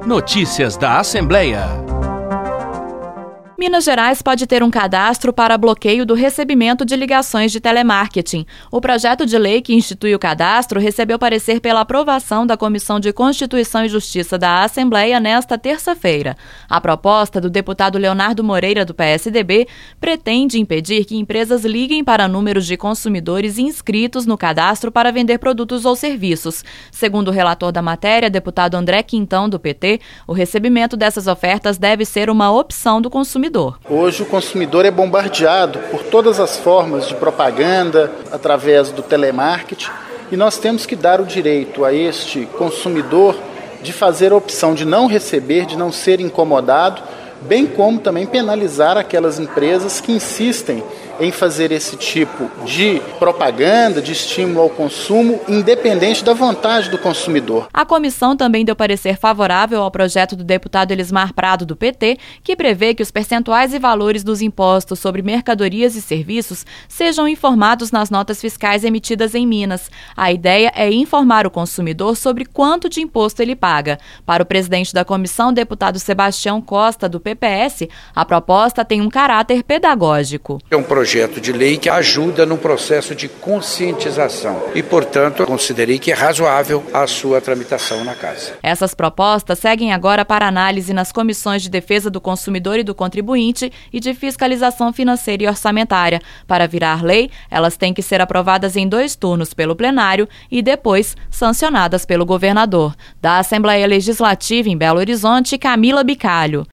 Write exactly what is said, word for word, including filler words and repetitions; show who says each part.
Speaker 1: Notícias da Assembleia.
Speaker 2: Minas Gerais pode ter um cadastro para bloqueio do recebimento de ligações de telemarketing. O projeto de lei que institui o cadastro recebeu parecer pela aprovação da Comissão de Constituição e Justiça da Assembleia nesta terça-feira. A proposta do deputado Leonardo Moreira, do P S D B, pretende impedir que empresas liguem para números de consumidores inscritos no cadastro para vender produtos ou serviços. Segundo o relator da matéria, deputado André Quintão, do P T, o recebimento dessas ofertas deve ser uma opção do consumidor.
Speaker 3: Hoje o consumidor é bombardeado por todas as formas de propaganda, através do telemarketing, e nós temos que dar o direito a este consumidor de fazer a opção de não receber, de não ser incomodado, bem como também penalizar aquelas empresas que insistem em fazer esse tipo de propaganda, de estímulo ao consumo, independente da vontade do consumidor.
Speaker 2: A comissão também deu parecer favorável ao projeto do deputado Elismar Prado, do P T, que prevê que os percentuais e valores dos impostos sobre mercadorias e serviços sejam informados nas notas fiscais emitidas em Minas. A ideia é informar o consumidor sobre quanto de imposto ele paga. Para o presidente da comissão, deputado Sebastião Costa, do P P S, a proposta tem um caráter pedagógico.
Speaker 4: É um projeto de lei que ajuda no processo de conscientização e, portanto, considerei que é razoável a sua tramitação na casa.
Speaker 2: Essas propostas seguem agora para análise nas comissões de defesa do consumidor e do contribuinte e de fiscalização financeira e orçamentária. Para virar lei, elas têm que ser aprovadas em dois turnos pelo plenário e depois sancionadas pelo governador. Da Assembleia Legislativa em Belo Horizonte, Camila Bicalho.